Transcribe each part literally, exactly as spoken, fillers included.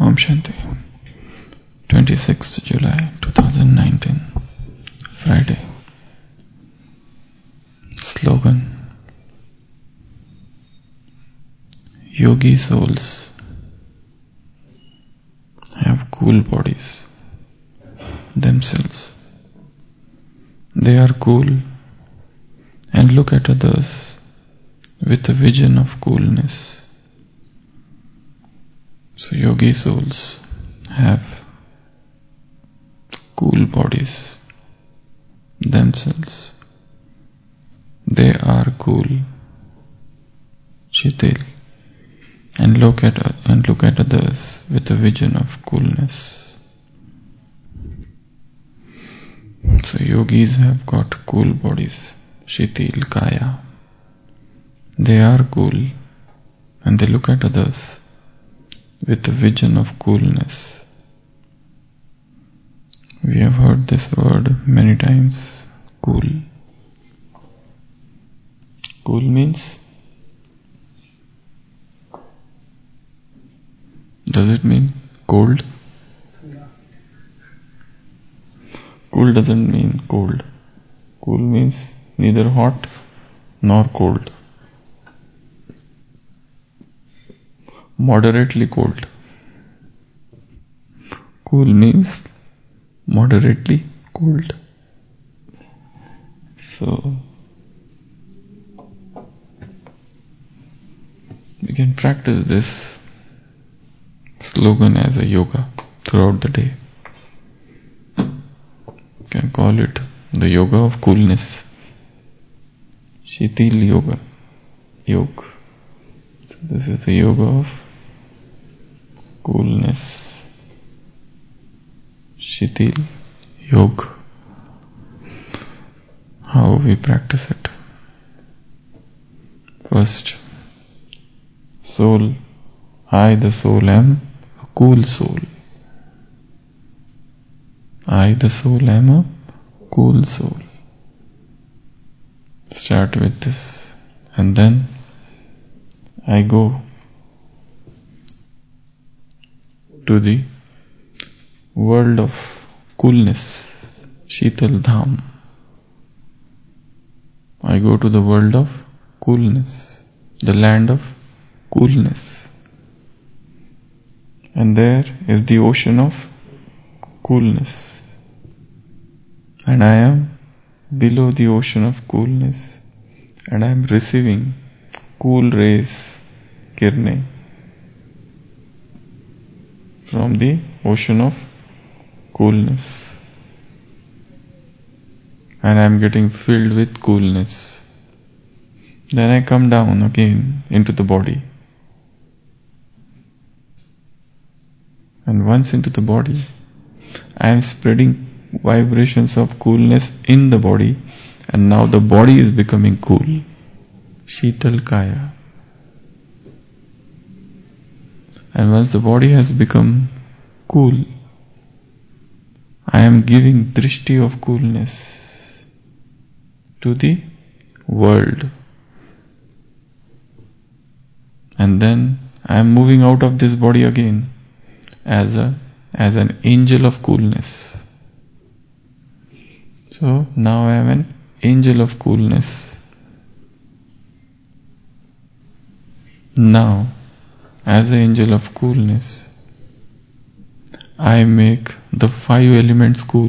Om Shanti. twenty-sixth July twenty nineteen, Friday. Slogan: Yogi souls have cool bodies themselves. They are cool and look at others with a vision of coolness. So yogi souls have cool bodies themselves. They are cool, Shitil, and look at and look at others with a vision of coolness. So yogis have got cool bodies, Shitil Kaya. They are cool and they look at others with a vision of coolness. We have heard this word many times, cool. Cool means, does it mean cold? Cool doesn't mean cold. Cool means neither hot nor cold. Moderately cold. Cool means moderately cold. So we can practice this slogan as a yoga throughout the day. You can call it the yoga of coolness, Shitil Yoga, Yoga. So this is the yoga of coolness, Shitil Yoga. How we practice it? First, soul. I, the soul, am a cool soul. I, the soul, am a cool soul. Start with this, and then I go to the world of coolness, Shital Dham. I go to the world of coolness, the land of coolness. And there is the ocean of coolness. And I am below the ocean of coolness. And I am receiving cool rays, kirne, from the ocean of coolness. And I am getting filled with coolness. Then I come down again into the body. And once into the body, I am spreading vibrations of coolness in the body, and now the body is becoming cool. Shital Kaya. And once the body has become cool, I am giving drishti of coolness to the world. And then I am moving out of this body again as a as an angel of coolness. So now I am an angel of coolness. Now, as an angel of coolness, I make the five elements cool.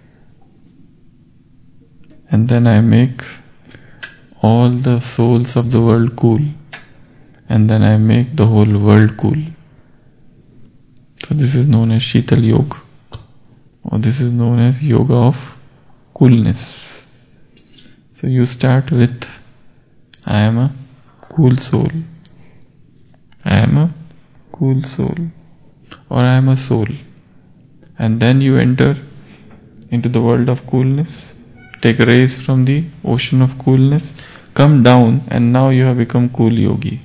And then I make all the souls of the world cool. And then I make the whole world cool. So this is known as Shital Yoga, or this is known as Yoga of coolness. So you start with, I am a cool soul. I am a cool soul, or I am a soul. And then you enter into the world of coolness, take rays from the ocean of coolness, come down, and now you have become cool yogi.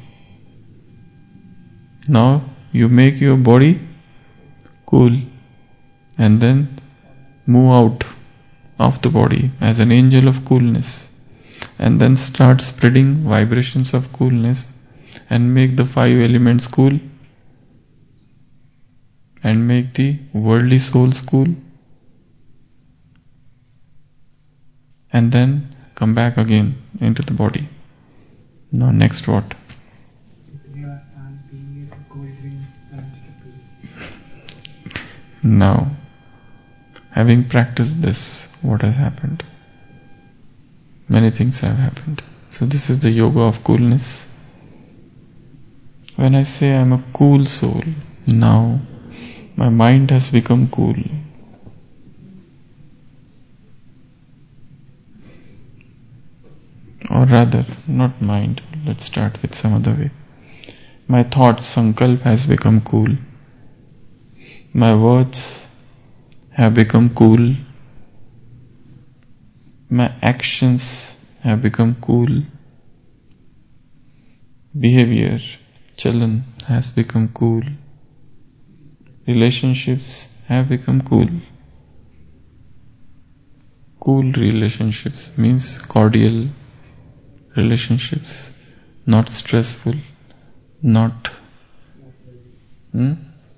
Now you make your body cool, and then move out of the body as an angel of coolness, and then start spreading vibrations of coolness and make the five elements cool. and make the worldly souls cool, and then come back again into the body. Now next what? Now, having practiced this, what has happened? Many things have happened. So this is the yoga of coolness. When I say I am a cool soul, now my mind has become cool. Or rather, not mind, let's start with some other way. My thought, sankalp, has become cool. My words have become cool. My actions have become cool. Behavior, chalan, has become cool. Relationships have become cool. Cool relationships means cordial relationships, not stressful, not hmm?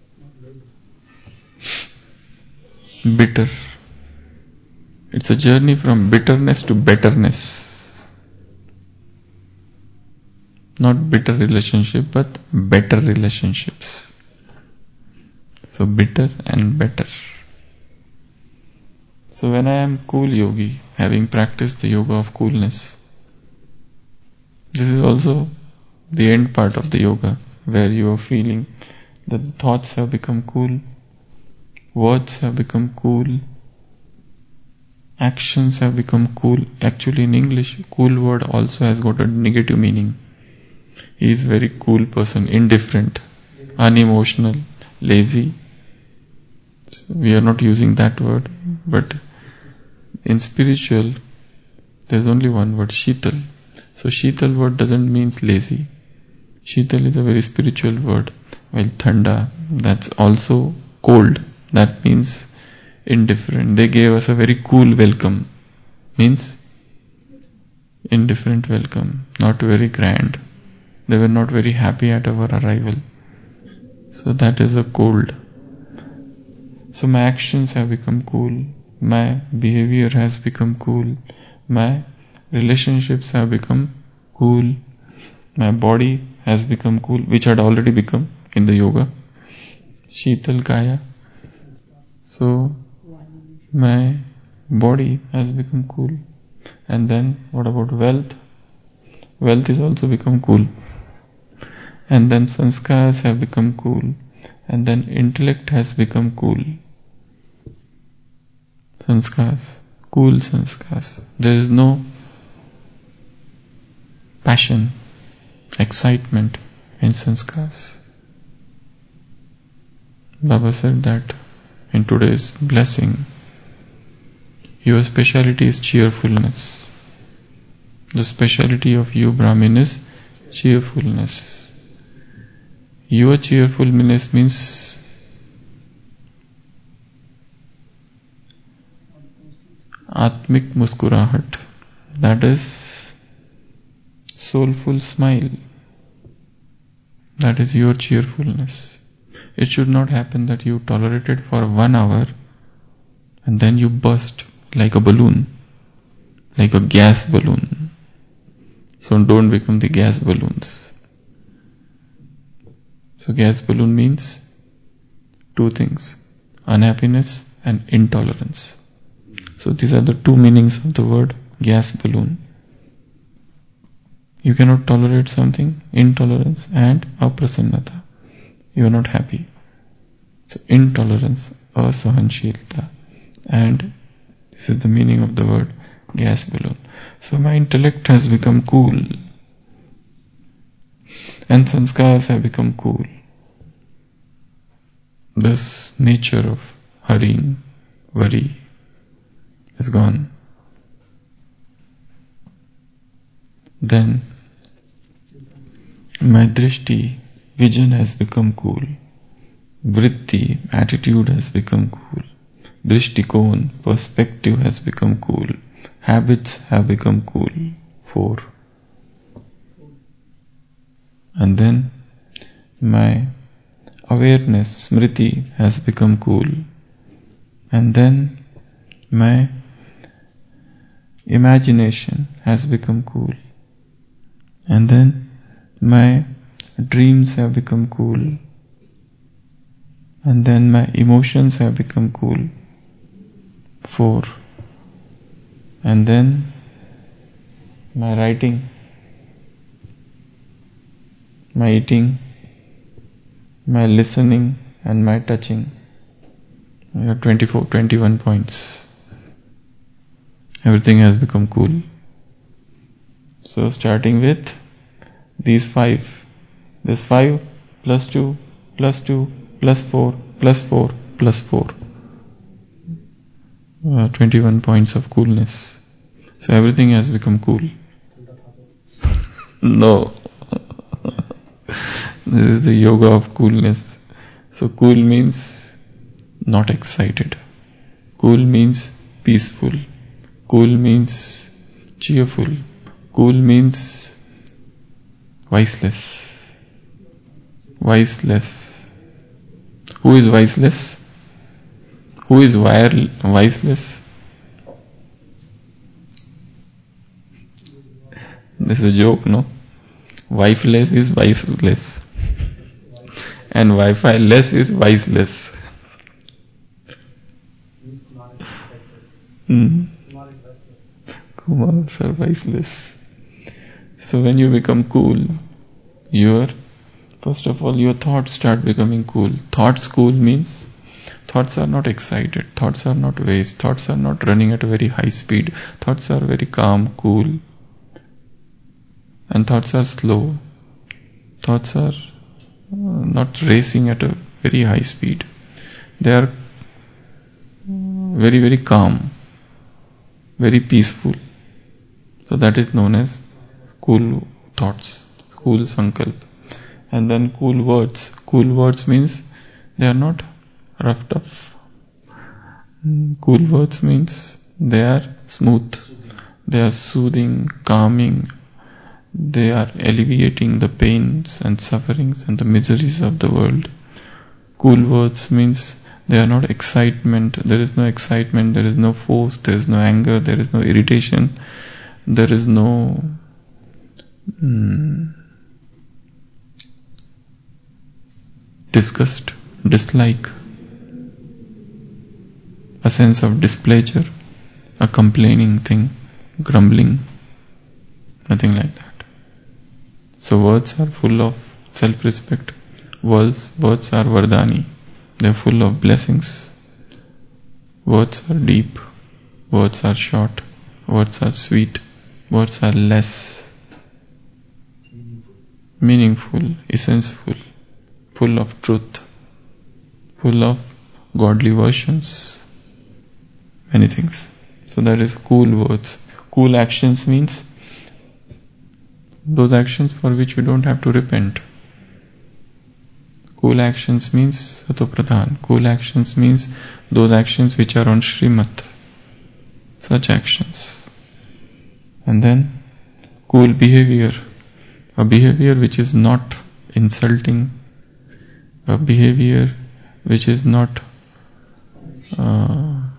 bitter. It's a journey from bitterness to betterness. Not bitter relationship, but better relationships. So bitter and better. So when I am cool yogi, having practiced the yoga of coolness, this is also the end part of the yoga, where you are feeling that thoughts have become cool, words have become cool, actions have become cool. Actually in English, cool word also has got a negative meaning. He is very cool person, indifferent, unemotional, lazy. So we are not using that word, but in spiritual there is only one word, Shital. So Shital word doesn't mean lazy. Shital is a very spiritual word, while Thanda, that's also cold. That means indifferent. They gave us a very cool welcome. Means indifferent welcome, not very grand. They were not very happy at our arrival. So that is a cold. So my actions have become cool. My behavior has become cool. My relationships have become cool. My body has become cool, which had already become in the yoga. Shital Kaya. So my body has become cool. And then what about wealth? Wealth is also become cool. And then sanskars have become cool. And then intellect has become cool. Sanskars, cool sanskars. There is no passion, excitement in sanskars. Baba said that in today's blessing, your speciality is cheerfulness. The speciality of you, Brahmin, is cheerfulness. Your cheerfulness means Atmik Muskurahat. That is soulful smile. That is your cheerfulness. It should not happen that you tolerate it for one hour and then you burst like a balloon, like a gas balloon. So don't become the gas balloons. So gas balloon means two things, unhappiness and intolerance. So these are the two meanings of the word gas balloon. You cannot tolerate something, intolerance and aprasannata. You are not happy. So intolerance, asahanshilta, and this is the meaning of the word gas balloon. So my intellect has become cool and sanskars have become cool. This nature of hurrying, worry is gone. Then my drishti, vision has become cool. Vritti, attitude has become cool. Drishtikon, perspective has become cool. Habits have become cool. Four. And then my awareness, smriti, has become cool. And then my imagination has become cool. And then my dreams have become cool. And then my emotions have become cool. Four. And then my writing, my eating, my listening and my touching. I have twenty-four, twenty-one points. Everything has become cool. So starting with these five. This five plus two plus two plus four plus four plus four. Uh, twenty-one points of coolness. So everything has become cool. No. This is the yoga of coolness. So cool means not excited. Cool means peaceful. Cool means cheerful. Cool means viceless. Viceless. Who is viceless? Who is wire viceless? This is a joke, no? Wifeless is viceless. And Wi-Fi less is viceless. Hmm. Kumar are viceless. So when you become cool, your first of all your thoughts start becoming cool. Thoughts cool means thoughts are not excited, thoughts are not waste, thoughts are not running at a very high speed, thoughts are very calm, cool. And thoughts are slow. Thoughts are not racing at a very high speed. They are very, very calm, very peaceful. So that is known as cool thoughts, cool sankalp. And then cool words. Cool words means they are not roughed up. Cool words means they are smooth, they are soothing, calming, they are alleviating the pains and sufferings and the miseries of the world. Cool words means they are not excitement, there is no excitement, there is no force, there is no anger, there is no irritation, there is no mm, disgust, dislike, a sense of displeasure, a complaining thing, grumbling, nothing like that. So words are full of self-respect. Words, words are vardani. They are full of blessings. Words are deep. Words are short. Words are sweet. Words are less. Meaningful, essential, full of truth, full of godly versions, many things. So that is cool words. Cool actions means those actions for which we don't have to repent. Cool actions means satopradhan. Cool actions means those actions which are on Srimat. Such actions. And then cool behavior. A behavior which is not insulting. A behavior which is not uh,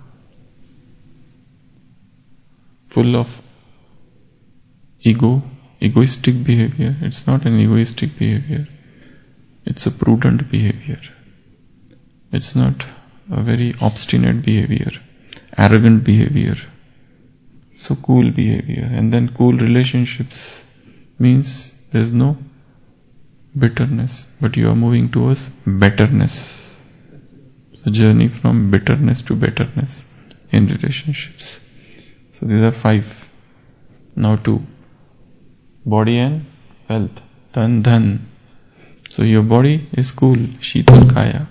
full of ego. Egoistic behavior. It's not an egoistic behavior. It's a prudent behavior. It's not a very obstinate behavior, arrogant behavior. So cool behavior. And then cool relationships means there's no bitterness, but you are moving towards betterness. So journey from bitterness to betterness in relationships. So these are five. Now two. Body and health. Tan dhan. So your body is cool. Sheetal kaya.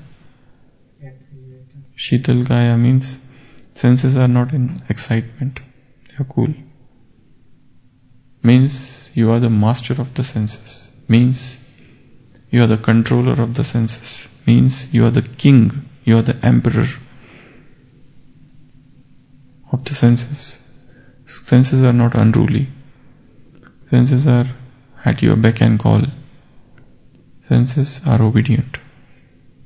Sheetal kaya means senses are not in excitement. They are cool. Means you are the master of the senses. Means you are the controller of the senses. Means you are the king. You are the emperor of the senses. Senses are not unruly. Senses are at your beck and call. Senses are obedient.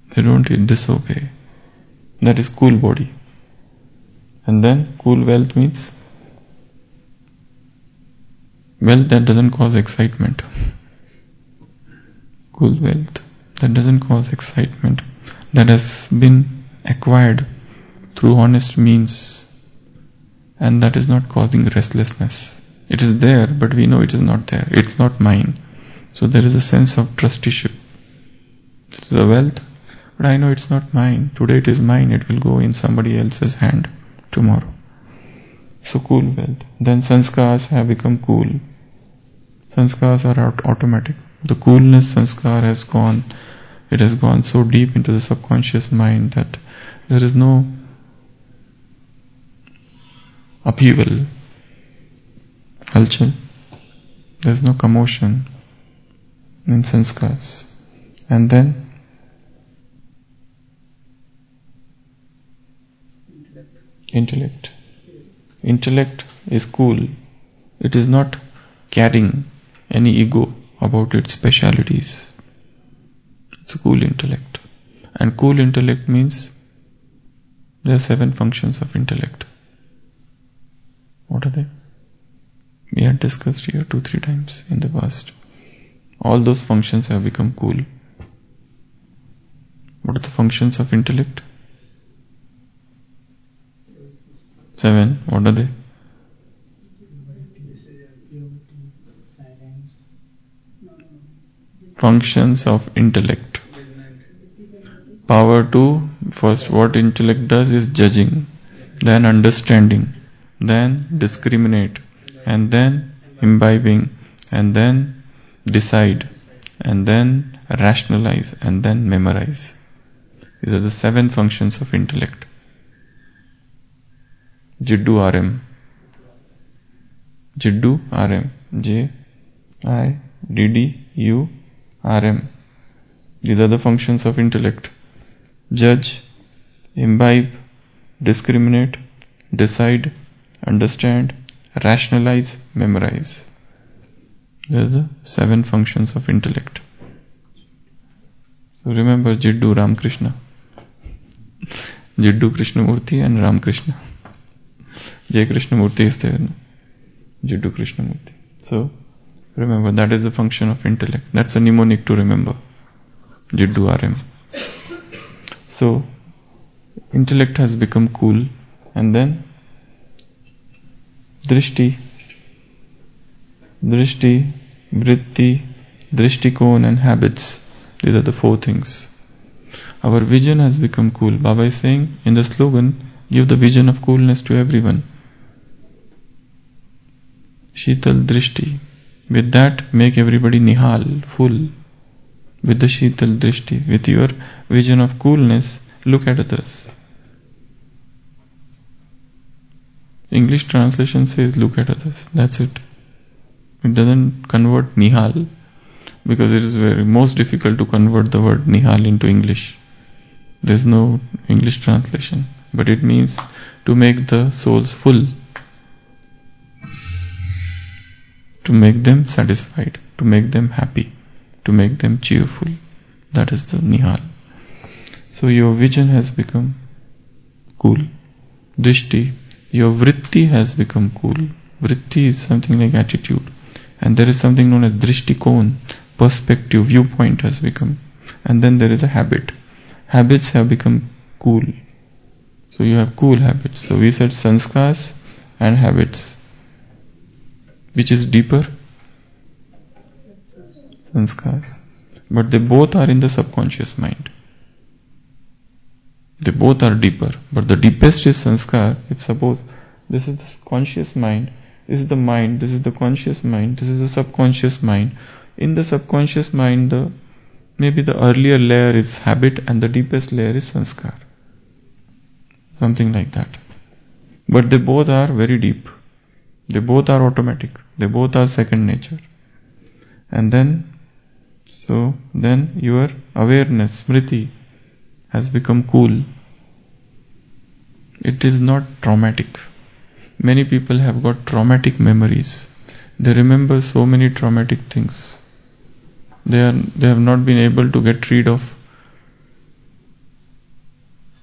They don't disobey. That is cool body. And then cool wealth means wealth that doesn't cause excitement. Cool wealth that doesn't cause excitement, that has been acquired through honest means, and that is not causing restlessness. It is there, but we know it is not there. It's not mine. So there is a sense of trusteeship. This is a wealth, but I know it's not mine. Today it is mine. It will go in somebody else's hand tomorrow. So cool wealth. Then sanskars have become cool. Sanskars are automatic. The coolness sanskar has gone. It has gone so deep into the subconscious mind that there is no upheaval, halchal. There is no commotion in sanskars. And then intellect. Intellect is cool. It is not carrying any ego about its specialities. It's a cool intellect. And cool intellect means there are seven functions of intellect. What are they? We had discussed here two, three times in the past. All those functions have become cool. What are the functions of intellect? Seven. What are they? Functions of intellect. Power to, first what intellect does is judging, then understanding, then discriminate, and then imbibing, and then decide, and then rationalize, and then memorize. These are the seven functions of intellect. Jiddu R M. Jiddu R M. J I D D U R M. These are the functions of intellect. Judge, imbibe, discriminate, decide, understand, rationalize, memorize. These are the seven functions of intellect. So remember Jiddu Ramakrishna. Jiddu Krishnamurti and Ramakrishna. Jai Krishnamurti is there. No? Jiddu Krishnamurti. So remember, that is the function of intellect. That's a mnemonic to remember. Jiddu R M. So intellect has become cool, and then drishti, drishti, vritti, drishtikon and habits. These are the four things. Our vision has become cool. Baba is saying in the slogan, give the vision of coolness to everyone. Sheetal drishti. With that, make everybody nihal, full. With the sheetal drishti, with your vision of coolness, look at others. English translation says look at others. That's it. It doesn't convert nihal, because it is very most difficult to convert the word nihal into English. There's no English translation, but it means to make the souls full, to make them satisfied, to make them happy, to make them cheerful. That is the nihal. So your vision has become cool. Drishti, your vritti has become cool. Vritti is something like attitude. And there is something known as drishtikon, perspective, viewpoint has become. And then there is a habit. Habits have become cool. So you have cool habits. So we said sanskars and habits. Which is deeper? Sanskars. But they both are in the subconscious mind. They both are deeper. But the deepest is sanskar. If suppose this is the conscious mind, this is the mind, this is the conscious mind, this is the subconscious mind. In the subconscious mind, the maybe the earlier layer is habit and the deepest layer is sanskar. Something like that. But they both are very deep. They both are automatic. They both are second nature. And then, so then your awareness, smriti, has become cool. It is not traumatic. Many people have got traumatic memories. They remember so many traumatic things. They are they have not been able to get rid of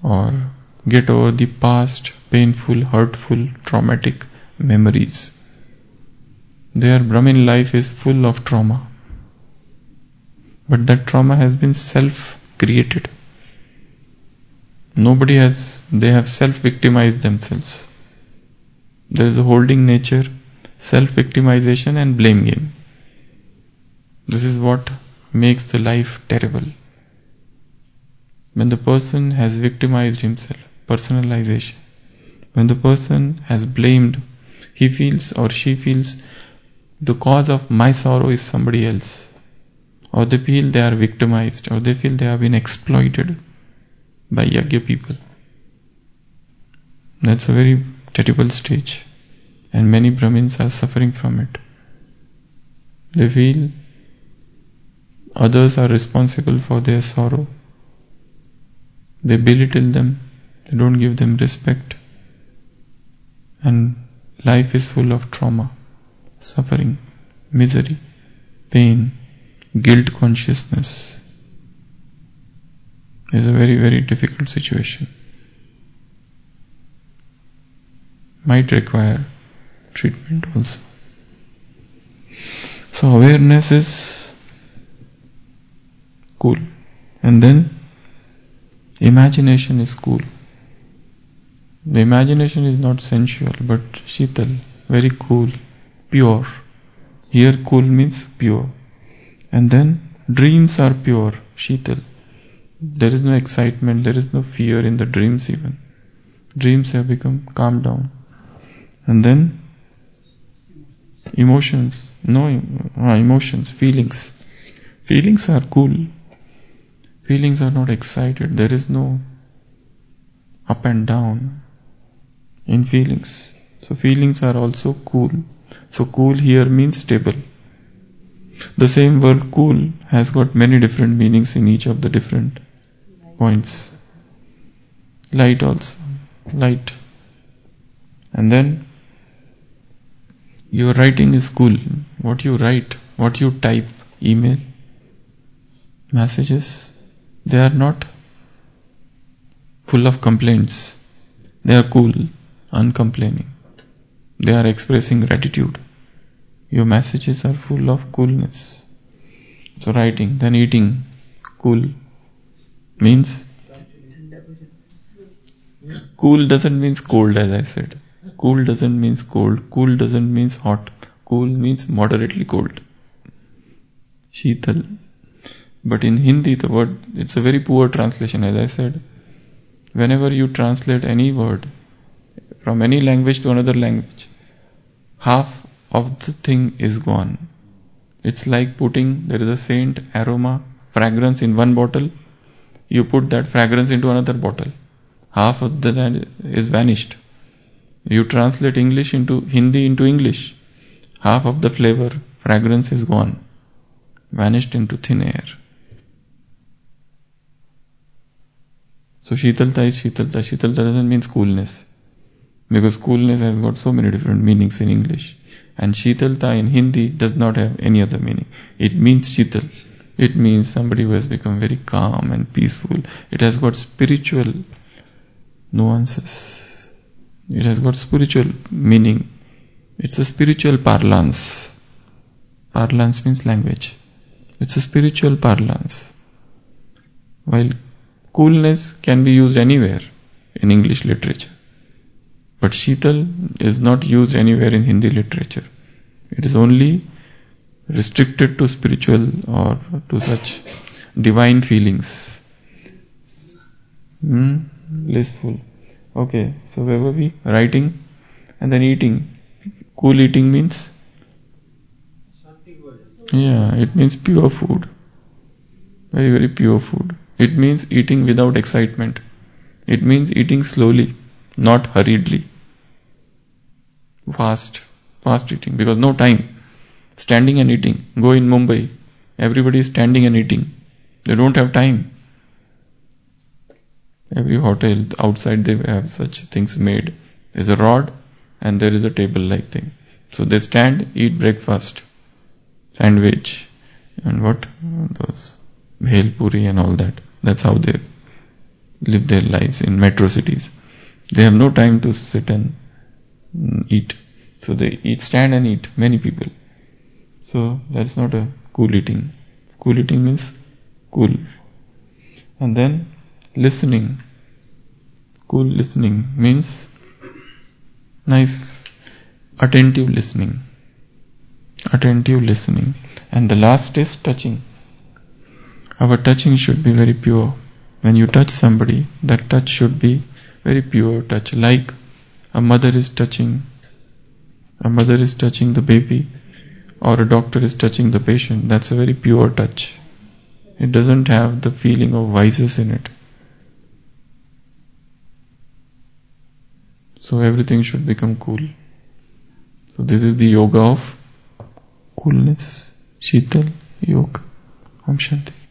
or get over the past painful, hurtful, traumatic memories. Their Brahmin life is full of trauma. But that trauma has been self-created. Nobody has, they have self-victimized themselves. There is a holding nature, self-victimization and blame game. This is what makes the life terrible. When the person has victimized himself, personalization. When the person has blamed, he feels or she feels the cause of my sorrow is somebody else. Or they feel they are victimized, or they feel they have been exploited by Yagya people. That's a very terrible stage, and many Brahmins are suffering from it. They feel others are responsible for their sorrow. They belittle them, they don't give them respect, and life is full of trauma, suffering, misery, pain, guilt consciousness. Is a very, very difficult situation. Might require treatment also. So awareness is cool. And then imagination is cool. The imagination is not sensual, but Shital, very cool, pure. Here cool means pure. And then dreams are pure, Shital. There is no excitement, there is no fear in the dreams even. Dreams have become calmed down. And then emotions, no uh, emotions, feelings. Feelings are cool. Feelings are not excited. There is no up and down in feelings. So feelings are also cool. So cool here means stable. The same word cool has got many different meanings in each of the different points. Light also. Light. And then your writing is cool. What you write, what you type, email, messages, they are not full of complaints. They are cool, uncomplaining. They are expressing gratitude. Your messages are full of coolness. So writing, then eating, cool means cool doesn't mean cold, as I said. Cool doesn't mean cold. Cool doesn't mean hot. Cool means moderately cold. Sheetal. But in Hindi, the word, it's a very poor translation, as I said. Whenever you translate any word from any language to another language, half of the thing is gone. It's like putting, there is a scent, aroma, fragrance in one bottle. You put that fragrance into another bottle. Half of the land is vanished. You translate English into Hindi into English. Half of the flavor, fragrance is gone. Vanished into thin air. So Shitalta is Shitalta. Shitalta doesn't mean coolness. Because coolness has got so many different meanings in English. And Shitalta in Hindi does not have any other meaning. It means Shital. It means somebody who has become very calm and peaceful. It has got spiritual nuances. It has got spiritual meaning. It's a spiritual parlance. Parlance means language. It's a spiritual parlance. While coolness can be used anywhere in English literature. But Shital is not used anywhere in Hindi literature. It is only restricted to spiritual or to such divine feelings. Hmm? Blissful. Okay, so where were we? Writing and then eating. Cool eating means? Yeah, it means pure food. Very, very pure food. It means eating without excitement. It means eating slowly, not hurriedly. Fast, fast eating, because no time. Standing and eating. Go in Mumbai, everybody is standing and eating. They don't have time. Every hotel outside they have such things made. There's a rod and there is a table-like thing. So they stand, eat breakfast, sandwich, and what? Those bhel puri and all that. That's how they live their lives in metro cities. They have no time to sit and mm, eat. So they eat, stand and eat, many people. So that's not a cool eating. Cool eating means cool. And then listening. Cool listening means nice, attentive listening. Attentive listening. And the last is touching. Our touching should be very pure. When you touch somebody, that touch should be very pure touch. Like a mother is touching, a mother is touching the baby, or a doctor is touching the patient. That's a very pure touch. It doesn't have the feeling of vices in it. So everything should become cool. So this is the yoga of coolness. Sheetal Yoga. Om Shanti.